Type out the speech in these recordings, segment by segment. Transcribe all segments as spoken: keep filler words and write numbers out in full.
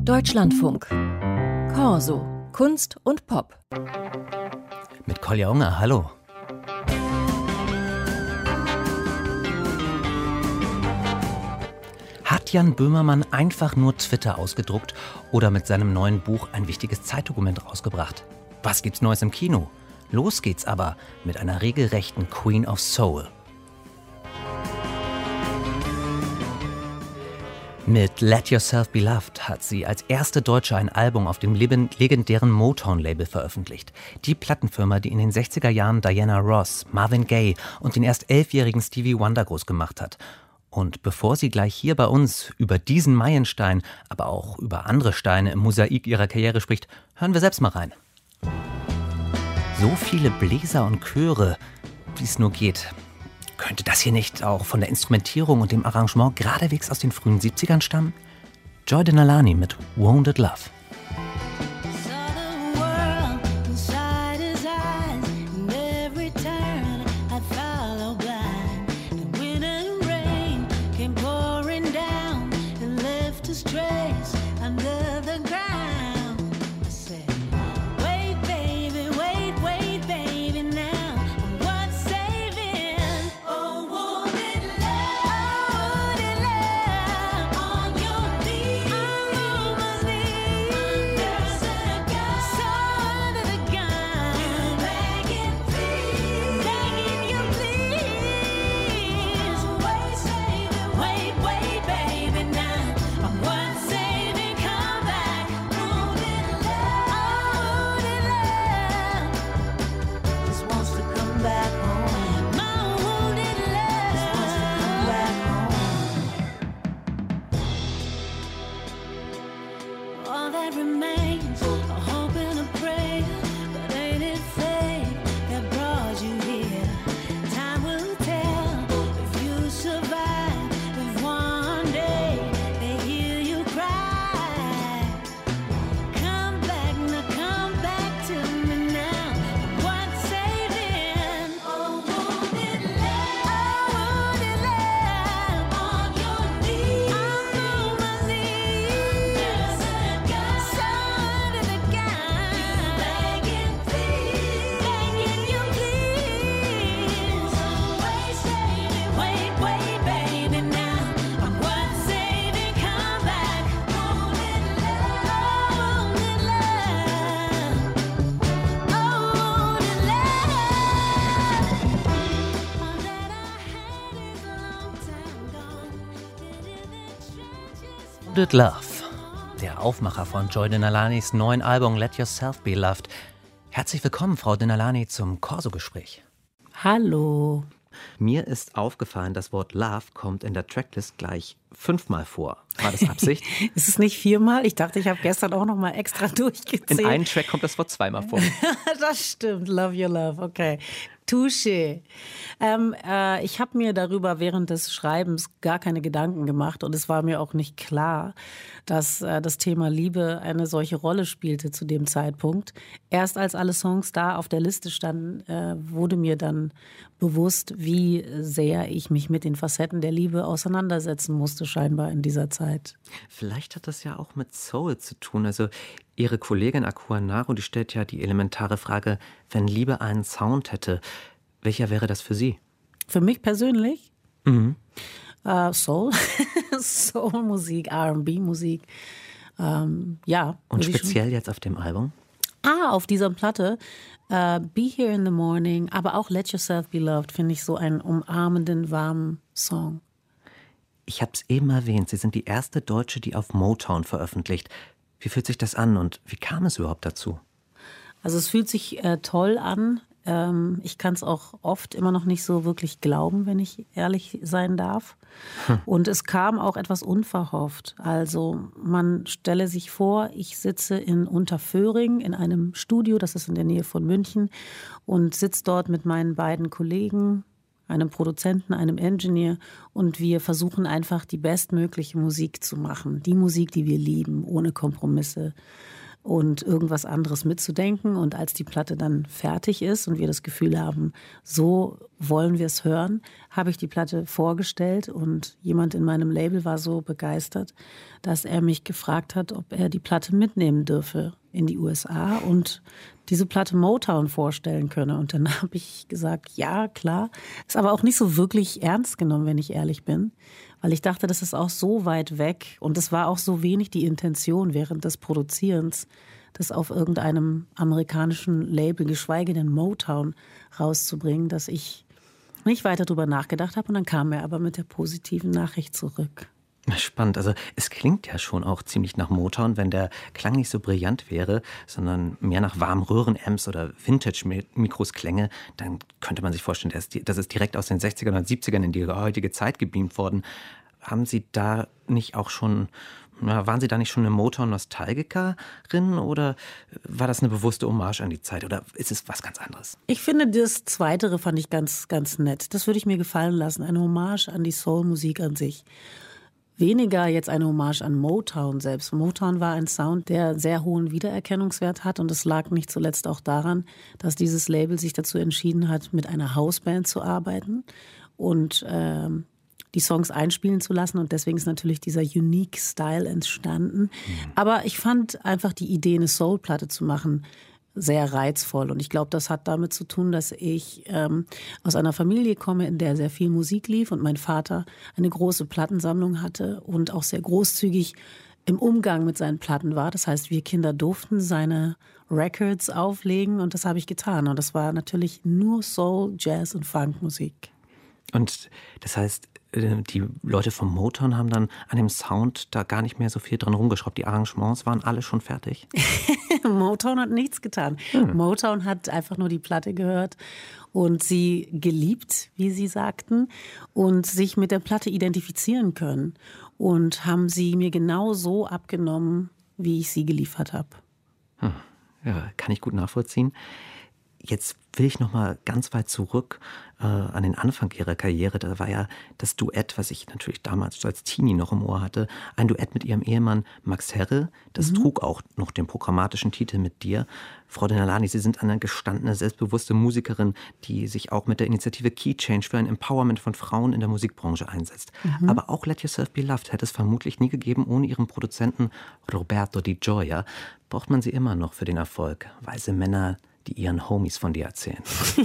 Deutschlandfunk. Corso. Kunst und Pop. Mit Kolja Unger, hallo. Hat Jan Böhmermann einfach nur Twitter ausgedruckt oder mit seinem neuen Buch ein wichtiges Zeitdokument rausgebracht? Was gibt's Neues im Kino? Los geht's aber mit einer regelrechten Queen of Soul. Mit Let Yourself Be Loved hat sie als erste Deutsche ein Album auf dem legendären Motown-Label veröffentlicht. Die Plattenfirma, die in den sechziger Jahren Diana Ross, Marvin Gaye und den erst elfjährigen Stevie Wonder groß gemacht hat. Und bevor sie gleich hier bei uns über diesen Meilenstein, aber auch über andere Steine im Mosaik ihrer Karriere spricht, hören wir selbst mal rein. So viele Bläser und Chöre, wie es nur geht. Könnte das hier nicht auch von der Instrumentierung und dem Arrangement geradewegs aus den frühen siebzigern stammen? Joy Denalani mit Wounded Love. Wounded Love, der Aufmacher von Joy Denalanis neuen Album Let Yourself Be Loved. Herzlich willkommen, Frau Denalani, zum Corso-Gespräch. Hallo. Mir ist aufgefallen, das Wort Love kommt in der Tracklist gleich fünfmal vor. War das Absicht? Ist es nicht viermal? Ich dachte, ich habe gestern auch noch mal extra durchgezählt. In einem Track kommt das Wort zweimal vor. Das stimmt, Love Your Love, okay. Touché. Ähm, äh, ich habe mir darüber während des Schreibens gar keine Gedanken gemacht und es war mir auch nicht klar, dass äh, das Thema Liebe eine solche Rolle spielte zu dem Zeitpunkt. Erst als alle Songs da auf der Liste standen, äh, wurde mir dann bewusst, wie sehr ich mich mit den Facetten der Liebe auseinandersetzen musste, scheinbar in dieser Zeit. Vielleicht hat das ja auch mit Soul zu tun. Also Ihre Kollegin Akua Naru, die stellt ja die elementare Frage, wenn Liebe einen Sound hätte, welcher wäre das für Sie? Für mich persönlich? Mhm. Uh, Soul, Soul-Musik, R und B-Musik, ähm, ja. Und speziell jetzt auf dem Album? Ah, auf dieser Platte, uh, Be Here in the Morning, aber auch Let Yourself Be Loved, finde ich so einen umarmenden, warmen Song. Ich habe es eben erwähnt, Sie sind die erste Deutsche, die auf Motown veröffentlicht. Wie fühlt sich das an und wie kam es überhaupt dazu? Also es fühlt sich äh, toll an. Ähm, ich kann es auch oft immer noch nicht so wirklich glauben, wenn ich ehrlich sein darf. Hm. Und es kam auch etwas unverhofft. Also man stelle sich vor, ich sitze in Unterföhring in einem Studio, das ist in der Nähe von München, und sitze dort mit meinen beiden Kollegen, einem Produzenten, einem Engineer, und wir versuchen einfach die bestmögliche Musik zu machen. Die Musik, die wir lieben, ohne Kompromisse. und irgendwas anderes mitzudenken. Und als die Platte dann fertig ist und wir das Gefühl haben, so wollen wir es hören, habe ich die Platte vorgestellt und jemand in meinem Label war so begeistert, dass er mich gefragt hat, ob er die Platte mitnehmen dürfe in die U S A und diese Platte Motown vorstellen könne. Und dann habe ich gesagt, ja, klar. Ist aber auch nicht so wirklich ernst genommen, wenn ich ehrlich bin. Weil ich dachte, das ist auch so weit weg und es war auch so wenig die Intention während des Produzierens, das auf irgendeinem amerikanischen Label, geschweige denn Motown, rauszubringen, dass ich nicht weiter drüber nachgedacht habe. Und dann kam er aber mit der positiven Nachricht zurück. Spannend. Also es klingt ja schon auch ziemlich nach Motown, wenn der Klang nicht so brillant wäre, sondern mehr nach warmen Röhrenamps oder Vintage-Mikros klänge, dann könnte man sich vorstellen, das ist direkt aus den sechzigern und siebzigern in die heutige Zeit gebeamt worden. Haben Sie da nicht auch schon, na, waren Sie da nicht schon eine Motown-Nostalgikerin oder war das eine bewusste Hommage an die Zeit oder ist es was ganz anderes? Ich finde, das Zweitere fand ich ganz, ganz nett. Das würde ich mir gefallen lassen, eine Hommage an die Soul-Musik an sich. Weniger jetzt eine Hommage an Motown selbst. Motown war ein Sound, der sehr hohen Wiedererkennungswert hat und es lag nicht zuletzt auch daran, dass dieses Label sich dazu entschieden hat, mit einer Houseband zu arbeiten und ähm, die Songs einspielen zu lassen und deswegen ist natürlich dieser Unique Style entstanden. Mhm. Aber ich fand einfach die Idee, eine Soul-Platte zu machen, sehr reizvoll. Und ich glaube, das hat damit zu tun, dass ich ähm, aus einer Familie komme, in der sehr viel Musik lief und mein Vater eine große Plattensammlung hatte und auch sehr großzügig im Umgang mit seinen Platten war. Das heißt, wir Kinder durften seine Records auflegen und das habe ich getan. Und das war natürlich nur Soul, Jazz und Funkmusik. Und das heißt, die Leute vom Motown haben dann an dem Sound da gar nicht mehr so viel dran rumgeschraubt. Die Arrangements waren alle schon fertig? Motown hat nichts getan. Hm. Motown hat einfach nur die Platte gehört und sie geliebt, wie sie sagten, und sich mit der Platte identifizieren können. Und haben sie mir genau so abgenommen, wie ich sie geliefert habe. Hm. Ja, kann ich gut nachvollziehen. Jetzt will ich noch mal ganz weit zurück äh, an den Anfang ihrer Karriere. Da war ja das Duett, was ich natürlich damals als Teenie noch im Ohr hatte, ein Duett mit ihrem Ehemann Max Herre. Das mhm. trug auch noch den programmatischen Titel Mit dir. Frau Denalani, Sie sind eine gestandene, selbstbewusste Musikerin, die sich auch mit der Initiative Key Change für ein Empowerment von Frauen in der Musikbranche einsetzt. Mhm. Aber auch Let Yourself Be Loved hätte es vermutlich nie gegeben ohne Ihren Produzenten Roberto Di Gioia. Braucht man sie immer noch für den Erfolg? Weise Männer, die ihren Homies von dir erzählen?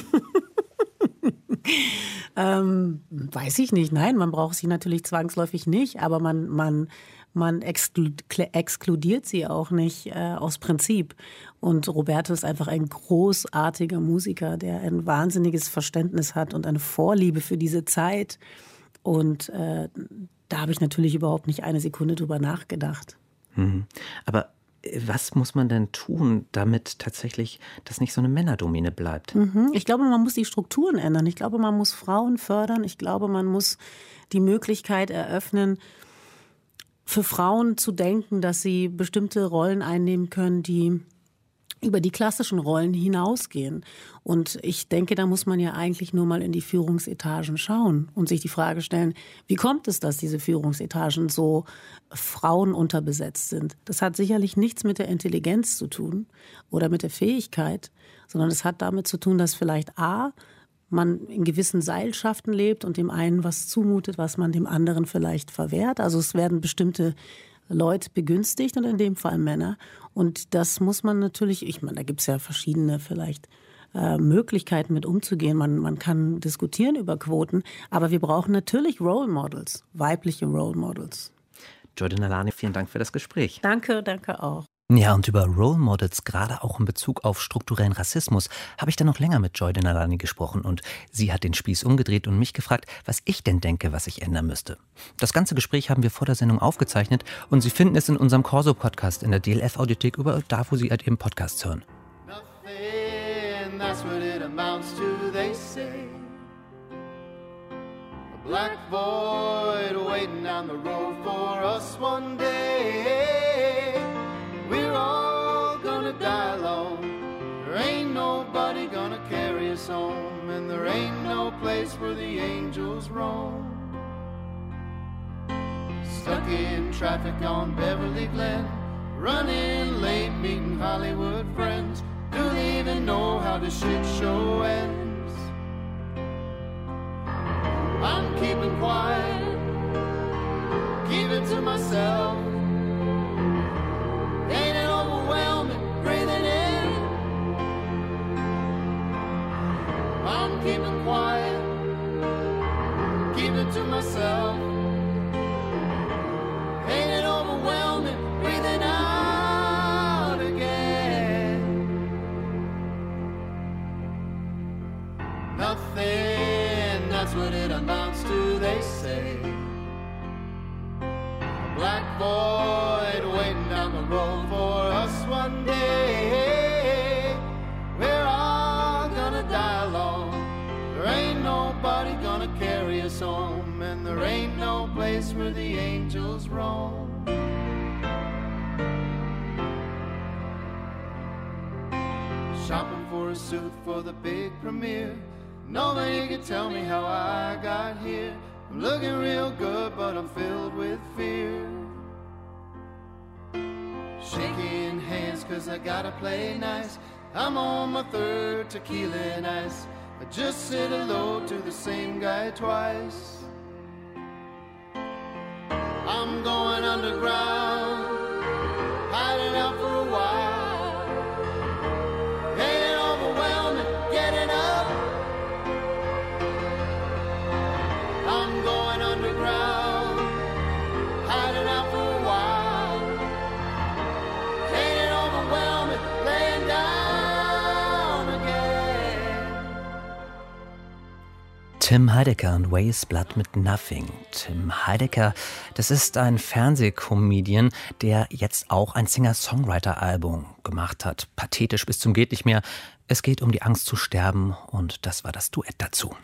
ähm, weiß ich nicht. Nein, man braucht sie natürlich zwangsläufig nicht, aber man, man, man exkludiert sie auch nicht äh, aus Prinzip. Und Roberto ist einfach ein großartiger Musiker, der ein wahnsinniges Verständnis hat und eine Vorliebe für diese Zeit. Und äh, da habe ich natürlich überhaupt nicht eine Sekunde drüber nachgedacht. Mhm. Aber was muss man denn tun, damit tatsächlich das nicht so eine Männerdomäne bleibt? Mhm. Ich glaube, man muss die Strukturen ändern. Ich glaube, man muss Frauen fördern. Ich glaube, man muss die Möglichkeit eröffnen, für Frauen zu denken, dass sie bestimmte Rollen einnehmen können, die über die klassischen Rollen hinausgehen. Und ich denke, da muss man ja eigentlich nur mal in die Führungsetagen schauen und sich die Frage stellen, wie kommt es, dass diese Führungsetagen so frauenunterbesetzt sind? Das hat sicherlich nichts mit der Intelligenz zu tun oder mit der Fähigkeit, sondern es hat damit zu tun, dass vielleicht A, man in gewissen Seilschaften lebt und dem einen was zumutet, was man dem anderen vielleicht verwehrt. Also es werden bestimmte Leute begünstigt und in dem Fall Männer. Und das muss man natürlich, ich meine, da gibt es ja verschiedene vielleicht äh, Möglichkeiten mit umzugehen. Man, man kann diskutieren über Quoten, aber wir brauchen natürlich Role Models, weibliche Role Models. Joy Denalani, vielen Dank für das Gespräch. Danke, danke auch. Ja, und über Role Models, gerade auch in Bezug auf strukturellen Rassismus, habe ich dann noch länger mit Joy Denalani gesprochen und sie hat den Spieß umgedreht und mich gefragt, was ich denn denke, was sich ändern müsste. Das ganze Gespräch haben wir vor der Sendung aufgezeichnet und Sie finden es in unserem Corso-Podcast in der D L F-Audiothek, überall da, wo Sie halt eben Podcasts hören. Nothing, that's what it amounts to, they say. A black void waiting down the road for us one day. We're all gonna die alone. There ain't nobody gonna carry us home, and there ain't no place where the angels roam. Stuck in traffic on Beverly Glen, running late, meeting Hollywood friends. Do they even know how the shit show ends? I'm keeping quiet, keep it to myself. Ain't it overwhelming, breathing in? I'm keeping quiet, keep it to myself. Ain't it overwhelming, breathing out again? Nothing, that's what it amounts to, they say. A black void waiting down the road for us one day. We're all gonna die alone. There ain't nobody gonna carry us home, and there ain't no place where the angels roam. Shopping for a suit for the big premiere. Nobody can tell me how I got here. I'm looking real good, but I'm filled with fear. Shaking hands cause I gotta play nice. I'm on my third tequila and ice. I just said hello to the same guy twice. I'm going underground, hiding out for a while. Ain't it overwhelming, getting up? I'm going underground, hiding out for a while. Ain't it overwhelming, laying down again? Tim Heidecker und Weyes Blood mit Nothing. Tim Heidecker, das ist ein Fernsehcomedian, der jetzt auch ein Singer-Songwriter-Album gemacht hat. Pathetisch bis zum geht nicht mehr. Es geht um die Angst zu sterben und das war das Duett dazu.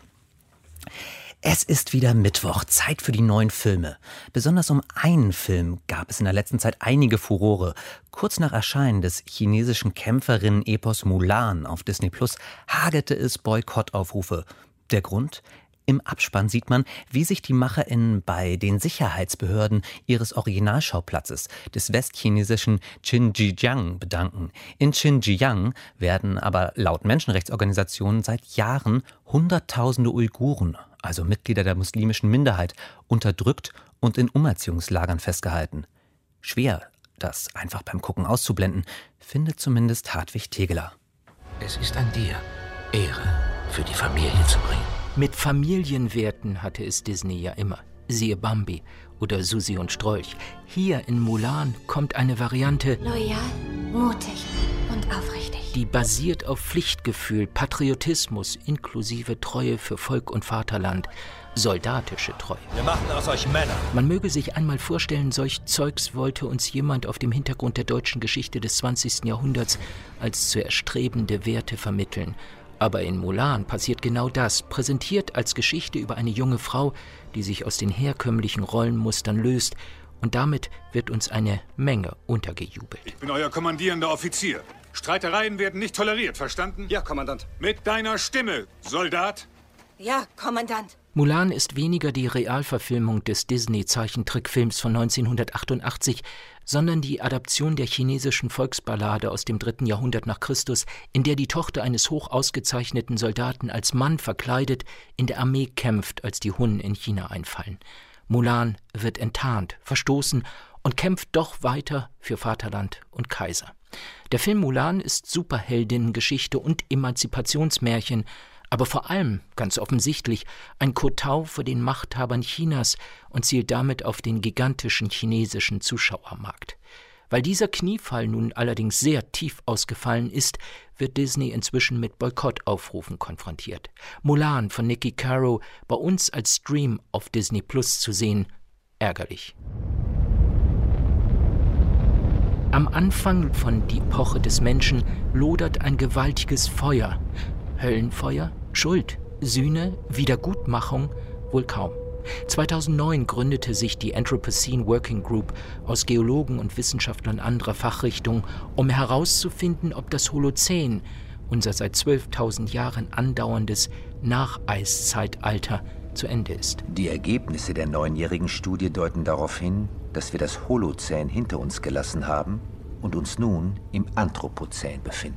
Es ist wieder Mittwoch, Zeit für die neuen Filme. Besonders um einen Film gab es in der letzten Zeit einige Furore. Kurz nach Erscheinen des chinesischen Kämpferinnen-Epos Mulan auf Disney Plus hagelte es Boykottaufrufe. Der Grund? Im Abspann sieht man, wie sich die MacherInnen bei den Sicherheitsbehörden ihres Originalschauplatzes, des westchinesischen Xinjiang, bedanken. In Xinjiang werden aber laut Menschenrechtsorganisationen seit Jahren Hunderttausende Uiguren, also Mitglieder der muslimischen Minderheit, unterdrückt und in Umerziehungslagern festgehalten. Schwer, das einfach beim Gucken auszublenden, findet zumindest Hartwig Tegeler. Es ist an dir, Ehre für die Familie zu bringen. Mit Familienwerten hatte es Disney ja immer. Siehe Bambi oder Susi und Strolch. Hier in Mulan kommt eine Variante, loyal, mutig und aufrichtig, die basiert auf Pflichtgefühl, Patriotismus inklusive Treue für Volk und Vaterland, soldatische Treue. Wir machen aus euch Männer. Man möge sich einmal vorstellen, solch Zeugs wollte uns jemand auf dem Hintergrund der deutschen Geschichte des zwanzigsten Jahrhunderts als zu erstrebende Werte vermitteln. Aber in Mulan passiert genau das, präsentiert als Geschichte über eine junge Frau, die sich aus den herkömmlichen Rollenmustern löst, und damit wird uns eine Menge untergejubelt. Ich bin euer kommandierender Offizier. Streitereien werden nicht toleriert, verstanden? Ja, Kommandant. Mit deiner Stimme, Soldat. Ja, Kommandant. Mulan ist weniger die Realverfilmung des Disney-Zeichentrickfilms von neunzehnhundertachtundachtzig, sondern die Adaption der chinesischen Volksballade aus dem dritten Jahrhundert nach Christus, in der die Tochter eines hoch ausgezeichneten Soldaten als Mann verkleidet in der Armee kämpft, als die Hunnen in China einfallen. Mulan wird enttarnt, verstoßen und kämpft doch weiter für Vaterland und Kaiser. Der Film Mulan ist Superheldinnengeschichte und Emanzipationsmärchen, aber vor allem, ganz offensichtlich, ein Kotau vor den Machthabern Chinas und zielt damit auf den gigantischen chinesischen Zuschauermarkt. Weil dieser Kniefall nun allerdings sehr tief ausgefallen ist, wird Disney inzwischen mit Boykottaufrufen konfrontiert. Mulan von Niki Caro bei uns als Stream auf Disney Plus zu sehen, ärgerlich. Am Anfang von Die Epoche des Menschen lodert ein gewaltiges Feuer. Höllenfeuer? Schuld? Sühne? Wiedergutmachung? Wohl kaum. zweitausendneun gründete sich die Anthropocene Working Group aus Geologen und Wissenschaftlern anderer Fachrichtungen, um herauszufinden, ob das Holozän, unser seit zwölftausend Jahren andauerndes Nacheiszeitalter, zu Ende ist. Die Ergebnisse der neunjährigen Studie deuten darauf hin, dass wir das Holozän hinter uns gelassen haben und uns nun im Anthropozän befinden.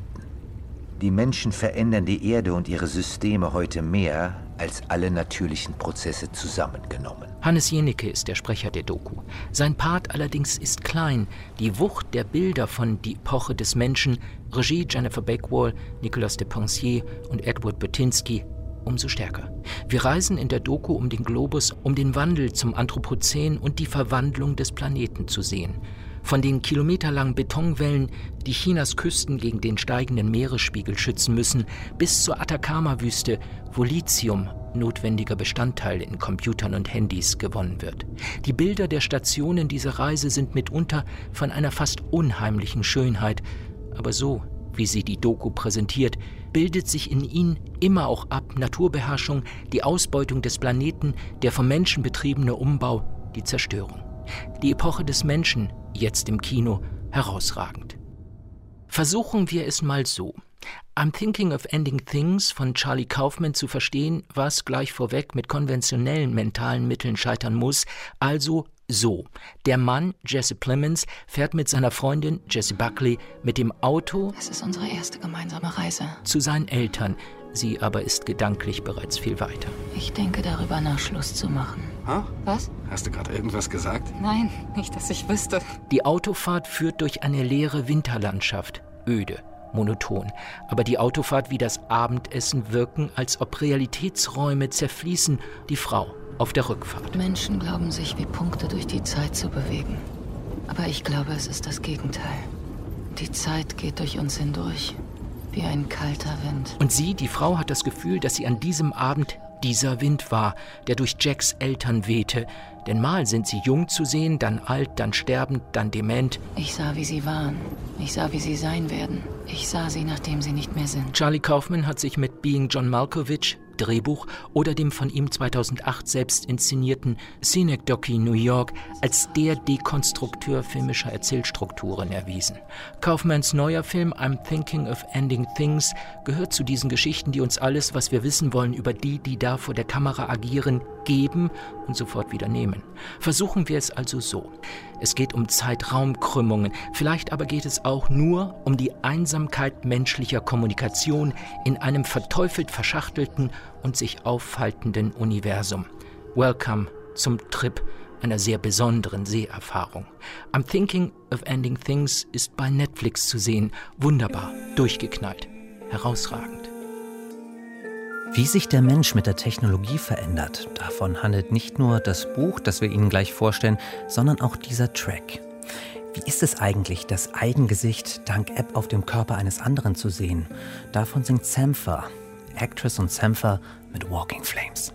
Die Menschen verändern die Erde und ihre Systeme heute mehr als alle natürlichen Prozesse zusammengenommen. Hannes Jenecke ist der Sprecher der Doku. Sein Part allerdings ist klein. Die Wucht der Bilder von Die Epoche des Menschen, Regie Jennifer Bakewell, Nicolas Despensieres und Edward Burtynsky, umso stärker. Wir reisen in der Doku um den Globus, um den Wandel zum Anthropozän und die Verwandlung des Planeten zu sehen. Von den kilometerlangen Betonwellen, die Chinas Küsten gegen den steigenden Meeresspiegel schützen müssen, bis zur Atacama-Wüste, wo Lithium, notwendiger Bestandteil in Computern und Handys, gewonnen wird. Die Bilder der Stationen dieser Reise sind mitunter von einer fast unheimlichen Schönheit. Aber so, wie sie die Doku präsentiert, bildet sich in ihnen immer auch ab Naturbeherrschung, die Ausbeutung des Planeten, der vom Menschen betriebene Umbau, die Zerstörung. Die Epoche des Menschen, jetzt im Kino, herausragend. Versuchen wir es mal so. I'm Thinking of Ending Things von Charlie Kaufman zu verstehen, was gleich vorweg mit konventionellen mentalen Mitteln scheitern muss, also so. Der Mann, Jesse Plemons, fährt mit seiner Freundin Jessie Buckley mit dem Auto Es ist unsere erste gemeinsame Reise. zu seinen Eltern. Sie aber ist gedanklich bereits viel weiter. Ich denke darüber nach, Schluss zu machen. Ha? Was? Hast du gerade irgendwas gesagt? Nein, nicht, dass ich wüsste. Die Autofahrt führt durch eine leere Winterlandschaft. Öde, monoton. Aber die Autofahrt wie das Abendessen wirken, als ob Realitätsräume zerfließen. Die Frau auf der Rückfahrt. Menschen glauben, sich wie Punkte durch die Zeit zu bewegen. Aber ich glaube, es ist das Gegenteil. Die Zeit geht durch uns hindurch. Wie ein kalter Wind. Und sie, die Frau, hat das Gefühl, dass sie an diesem Abend dieser Wind war, der durch Jacks Eltern wehte. Denn mal sind sie jung zu sehen, dann alt, dann sterbend, dann dement. Ich sah, wie sie waren. Ich sah, wie sie sein werden. Ich sah sie, nachdem sie nicht mehr sind. Charlie Kaufman hat sich mit Being John Malkovich, Drehbuch, oder dem von ihm zweitausendacht selbst inszenierten Synecdoche New York als der Dekonstrukteur filmischer Erzählstrukturen erwiesen. Kaufmans neuer Film I'm Thinking of Ending Things gehört zu diesen Geschichten, die uns alles, was wir wissen wollen über die, die da vor der Kamera agieren, geben und sofort wieder nehmen. Versuchen wir es also so. Es geht um Zeitraumkrümmungen, vielleicht aber geht es auch nur um die Einsamkeit menschlicher Kommunikation in einem verteufelt verschachtelten und sich aufhaltenden Universum. Welcome zum Trip einer sehr besonderen Seherfahrung. I'm Thinking of Ending Things ist bei Netflix zu sehen. Wunderbar, durchgeknallt, herausragend. Wie sich der Mensch mit der Technologie verändert, davon handelt nicht nur das Buch, das wir Ihnen gleich vorstellen, sondern auch dieser Track. Wie ist es eigentlich, das Eigengesicht dank App auf dem Körper eines anderen zu sehen? Davon singt Sampha, Actress und Sampha mit Walking Flames.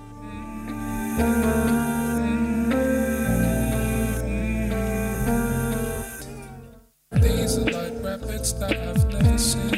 These are like rapids that I've never seen.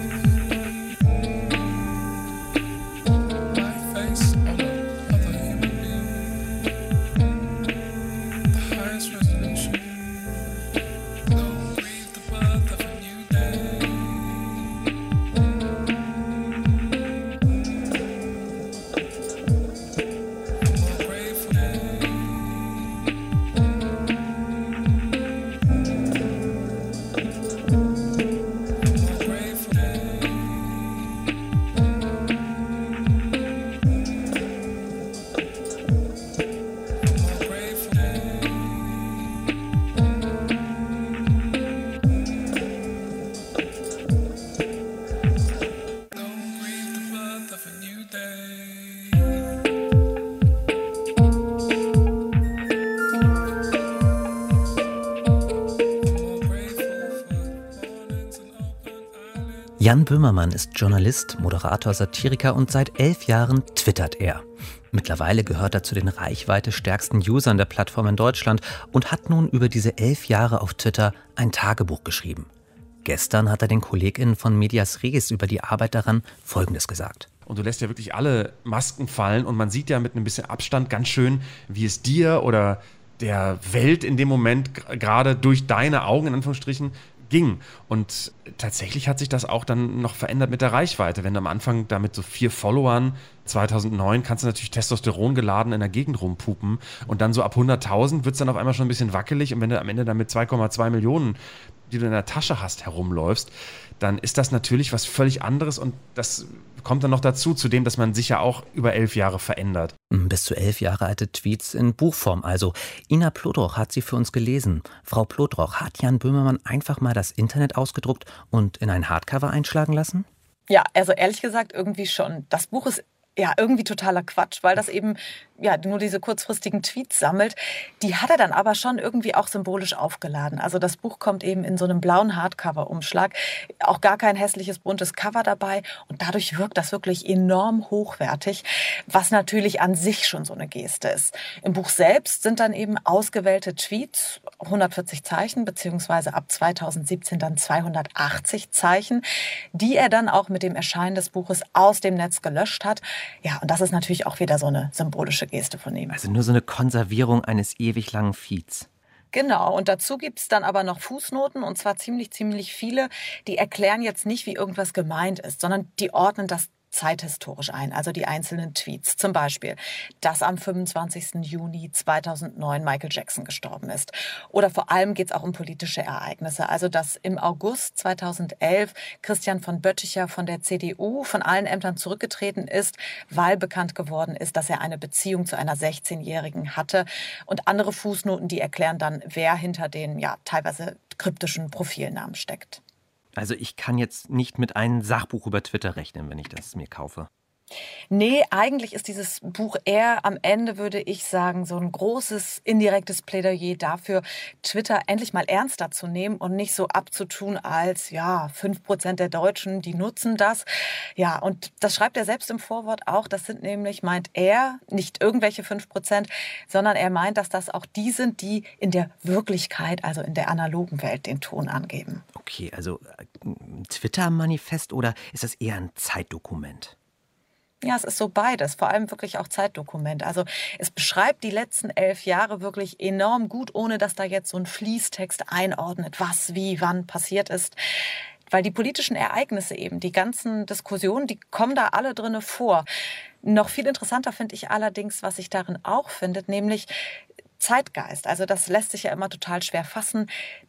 Jan Böhmermann ist Journalist, Moderator, Satiriker und seit elf Jahren twittert er. Mittlerweile gehört er zu den reichweitestärksten Usern der Plattform in Deutschland und hat nun über diese elf Jahre auf Twitter ein Tagebuch geschrieben. Gestern hat er den KollegInnen von Medias Res über die Arbeit daran Folgendes gesagt. Und du lässt ja wirklich alle Masken fallen und man sieht ja mit ein bisschen Abstand ganz schön, wie es dir oder der Welt in dem Moment gerade durch deine Augen in Anführungsstrichen ging. Und tatsächlich hat sich das auch dann noch verändert mit der Reichweite. Wenn du am Anfang da mit so vier Followern zweitausendneun kannst du natürlich Testosteron geladen in der Gegend rumpupen und dann so ab hunderttausend wird es dann auf einmal schon ein bisschen wackelig und wenn du am Ende dann mit zwei Komma zwei Millionen die du in der Tasche hast, herumläufst, dann ist das natürlich was völlig anderes und das kommt dann noch dazu, zu dem, dass man sich ja auch über elf Jahre verändert. Bis zu elf Jahre alte Tweets in Buchform also. Ina Plodroch hat sie für uns gelesen. Frau Plodroch, hat Jan Böhmermann einfach mal das Internet ausgedruckt und in ein Hardcover einschlagen lassen? Ja, also ehrlich gesagt irgendwie schon. Das Buch ist ja irgendwie totaler Quatsch, weil das eben ja nur diese kurzfristigen Tweets sammelt. Die hat er dann aber schon irgendwie auch symbolisch aufgeladen. Also das Buch kommt eben in so einem blauen Hardcover-Umschlag. Auch gar kein hässliches, buntes Cover dabei. Und dadurch wirkt das wirklich enorm hochwertig, was natürlich an sich schon so eine Geste ist. Im Buch selbst sind dann eben ausgewählte Tweets, hundertvierzig Zeichen, beziehungsweise ab zweitausendsiebzehn dann zweihundertachtzig Zeichen, die er dann auch mit dem Erscheinen des Buches aus dem Netz gelöscht hat. Ja, und das ist natürlich auch wieder so eine symbolische Geste von ihm. Also nur so eine Konservierung eines ewig langen Feeds. Genau, und dazu gibt's dann aber noch Fußnoten, und zwar ziemlich, ziemlich viele. Die erklären jetzt nicht, wie irgendwas gemeint ist, sondern die ordnen das zeithistorisch ein, also die einzelnen Tweets. Zum Beispiel, dass am fünfundzwanzigsten Juni zweitausendneun Michael Jackson gestorben ist. Oder vor allem geht es auch um politische Ereignisse. Also, dass im August zweitausendelf Christian von Bötticher von der C D U von allen Ämtern zurückgetreten ist, weil bekannt geworden ist, dass er eine Beziehung zu einer sechzehnjährigen hatte. Und andere Fußnoten, die erklären dann, wer hinter den ja teilweise kryptischen Profilnamen steckt. Also ich kann jetzt nicht mit einem Sachbuch über Twitter rechnen, wenn ich das mir kaufe. Nee, eigentlich ist dieses Buch eher am Ende, würde ich sagen, so ein großes indirektes Plädoyer dafür, Twitter endlich mal ernster zu nehmen und nicht so abzutun als, ja, fünf Prozent der Deutschen, die nutzen das. Ja, und das schreibt er selbst im Vorwort auch. Das sind nämlich, meint er, nicht irgendwelche fünf Prozent, sondern er meint, dass das auch die sind, die in der Wirklichkeit, also in der analogen Welt, den Ton angeben. Okay, also ein Twitter-Manifest oder ist das eher ein Zeitdokument? Ja, es ist so beides, vor allem wirklich auch Zeitdokument. Also es beschreibt die letzten elf Jahre wirklich enorm gut, ohne dass da jetzt so ein Fließtext einordnet, was, wie, wann passiert ist. Weil die politischen Ereignisse eben, die ganzen Diskussionen, die kommen da alle drinne vor. Noch viel interessanter finde ich allerdings, was sich darin auch findet, nämlich Zeitgeist. Also das lässt sich ja immer total schwer fassen,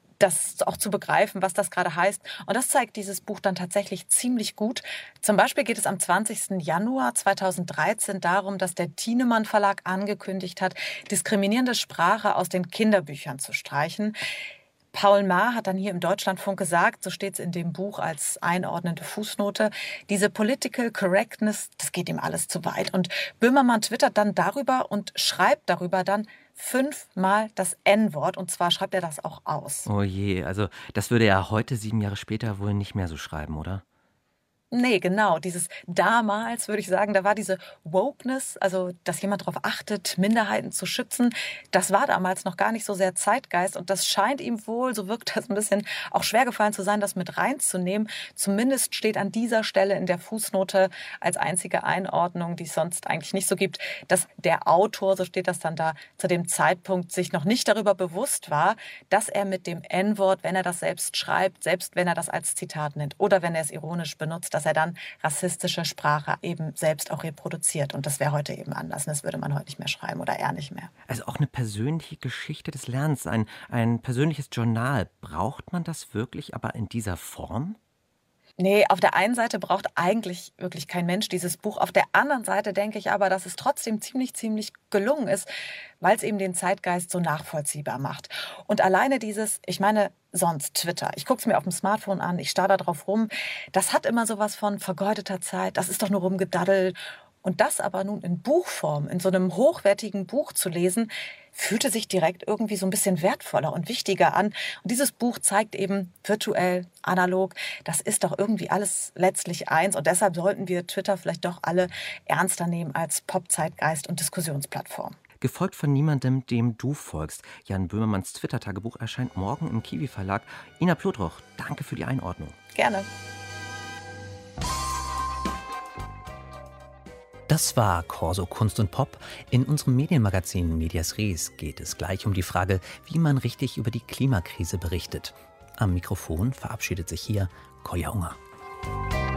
das auch zu begreifen, was das gerade heißt. Und das zeigt dieses Buch dann tatsächlich ziemlich gut. Zum Beispiel geht es am zwanzigsten Januar zweitausenddreizehn darum, dass der Thienemann Verlag angekündigt hat, diskriminierende Sprache aus den Kinderbüchern zu streichen. Paul Maar hat dann hier im Deutschlandfunk gesagt, so steht es in dem Buch als einordnende Fußnote, diese Political Correctness, das geht ihm alles zu weit. Und Böhmermann twittert dann darüber und schreibt darüber dann fünfmal das En-Wort, und zwar schreibt er das auch aus. Oh je, also das würde er heute, sieben Jahre später, wohl nicht mehr so schreiben, oder? Nee, genau. Dieses damals, würde ich sagen, da war diese Wokeness, also dass jemand darauf achtet, Minderheiten zu schützen, das war damals noch gar nicht so sehr Zeitgeist. Und das scheint ihm wohl, so wirkt das ein bisschen, auch schwer gefallen zu sein, das mit reinzunehmen. Zumindest steht an dieser Stelle in der Fußnote als einzige Einordnung, die es sonst eigentlich nicht so gibt, dass der Autor, so steht das dann da, zu dem Zeitpunkt sich noch nicht darüber bewusst war, dass er mit dem En-Wort, wenn er das selbst schreibt, selbst wenn er das als Zitat nennt oder wenn er es ironisch benutzt, dass er dann rassistische Sprache eben selbst auch reproduziert. Und das wäre heute eben anders. Das würde man heute nicht mehr schreiben oder er nicht mehr. Also auch eine persönliche Geschichte des Lernens, ein, ein persönliches Journal. Braucht man das wirklich, aber in dieser Form? Nee, auf der einen Seite braucht eigentlich wirklich kein Mensch dieses Buch. Auf der anderen Seite denke ich aber, dass es trotzdem ziemlich, ziemlich gelungen ist, weil es eben den Zeitgeist so nachvollziehbar macht. Und alleine dieses, ich meine, sonst Twitter. Ich gucke es mir auf dem Smartphone an, ich starr da drauf rum. Das hat immer sowas von vergeudeter Zeit, das ist doch nur rumgedaddelt. Und das aber nun in Buchform, in so einem hochwertigen Buch zu lesen, fühlte sich direkt irgendwie so ein bisschen wertvoller und wichtiger an. Und dieses Buch zeigt eben virtuell, analog, das ist doch irgendwie alles letztlich eins. Und deshalb sollten wir Twitter vielleicht doch alle ernster nehmen als Pop-Zeitgeist und Diskussionsplattform. Gefolgt von niemandem, dem du folgst. Jan Böhmermanns Twitter-Tagebuch erscheint morgen im Kiwi Verlag. Ina Plodroch, danke für die Einordnung. Gerne. Das war Corso Kunst und Pop. In unserem Medienmagazin Medias Res geht es gleich um die Frage, wie man richtig über die Klimakrise berichtet. Am Mikrofon verabschiedet sich hier Kolja Unger.